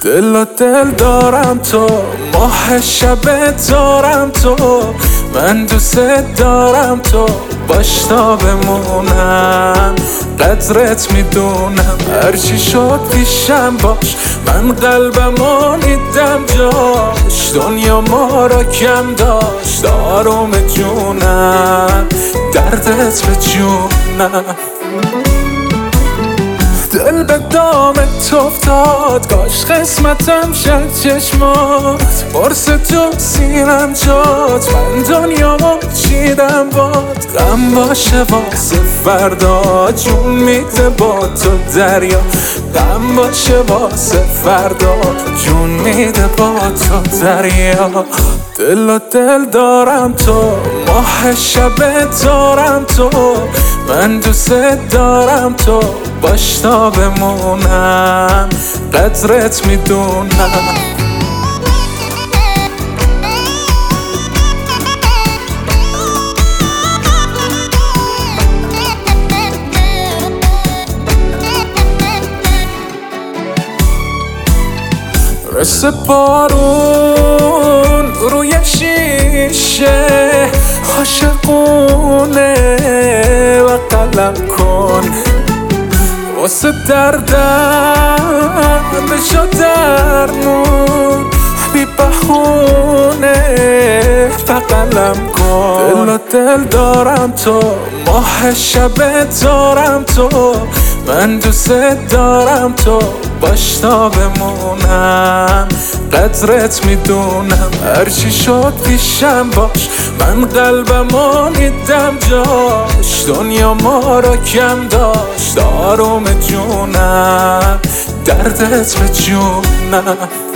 دل دارم تو، ماه شب دارم تو، من دوست دارم تو، باش تا بمونم. قدرت میدونم هرچی شد پیشم باش، من قلبمو نیدم جاش، دنیا ما را کم داشت آروم جونم، دردت به جونم. دل به دامت افتاد، کاش قسمتم شد چشمات، برس تو سینم جات، من دنیامو چیدم باد. غم باشه واسه فردا، جون میده با تو دریا، غم باشه واسه فردا، جون میده با تو دریا. دل دارم تو، ماه شب دارم تو، من دوست دارم تو، باش تا بمونم. قدرت میدونم. مثل بارون روی شیشه، عاشقونه و قلم کن، واسه دردم بشو درمون، بی بهونه و قلم کن. دل دارم تو، ماه شب دارم تو، من دوست دارم تو، باش تا بمونم. قدرت میدونم هرچی شد پیشم باش، من قلبمو نیدم جاش، دنیا ما را کم داشت آروم جونم، دردت به جونم.